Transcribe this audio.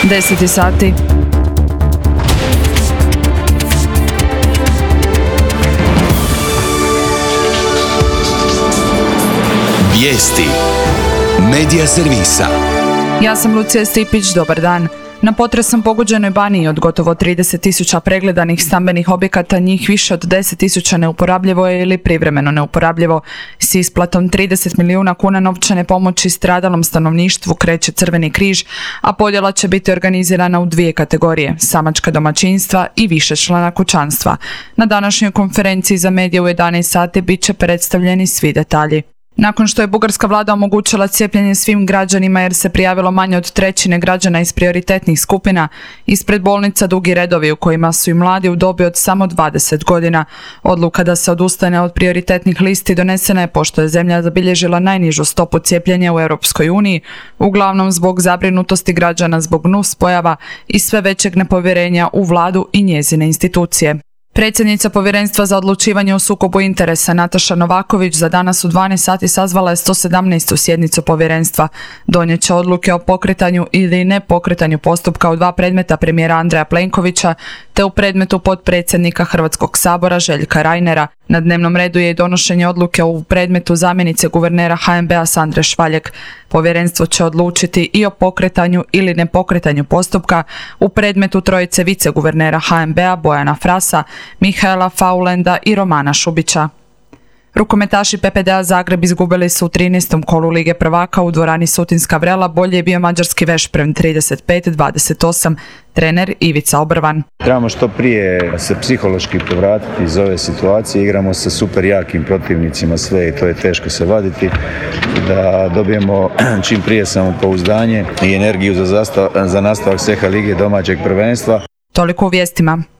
10 sati. Vijesti Medija servisa. Ja sam Lucija Stipić, dobar dan. Na potresom pogođenoj Baniji od gotovo 30.000 pregledanih stambenih objekata, njih više od 10.000 neuporabljivo je ili privremeno neuporabljivo. S isplatom 30 milijuna kuna novčane pomoći stradalom stanovništvu kreće Crveni križ, a podjela će biti organizirana u dvije kategorije: samačka domaćinstva i višečlana kućanstva. Na današnjoj konferenciji za medije u 11 sati bit će predstavljeni svi detalji. Nakon što je bugarska vlada omogućila cijepljenje svim građanima jer se prijavilo manje od trećine građana iz prioritetnih skupina, ispred bolnica dugi redovi u kojima su i mladi u dobi od samo 20 godina. Odluka da se odustane od prioritetnih listi donesena je pošto je zemlja zabilježila najnižu stopu cijepljenja u Europskoj uniji, uglavnom zbog zabrinutosti građana zbog nuspojava i sve većeg nepovjerenja u vladu i njezine institucije. Predsjednica Povjerenstva za odlučivanje o sukobu interesa Nataša Novaković za danas u 12 sati sazvala je 117. sjednicu povjerenstva. Donijet će odluke o pokretanju ili nepokretanju postupka u dva predmeta premijera Andreja Plenkovića te u predmetu potpredsjednika Hrvatskog sabora Željka Reinera. Na dnevnom redu je i donošenje odluke u predmetu zamjenice guvernera HNB-a Sandre Švaljeg. Povjerenstvo će odlučiti i o pokretanju ili nepokretanju postupka u predmetu trojice viceguvernera HNB-a Bojana Frasa, Mihaela Faulenda i Romana Šubića. Rukometaši PPD-a Zagreb izgubili su u 13. kolu Lige prvaka u dvorani Sutinska Vrela. Bolje je bio mađarski Veszprem 35-28, trener Ivica Obrvan. Trebamo što prije se psihološki povratiti iz ove situacije. Igramo sa super jakim protivnicima sve i to je teško se vaditi. Da dobijemo čim prije samopouzdanje i energiju za nastavak ceha Lige domaćeg prvenstva. Toliko u vijestima.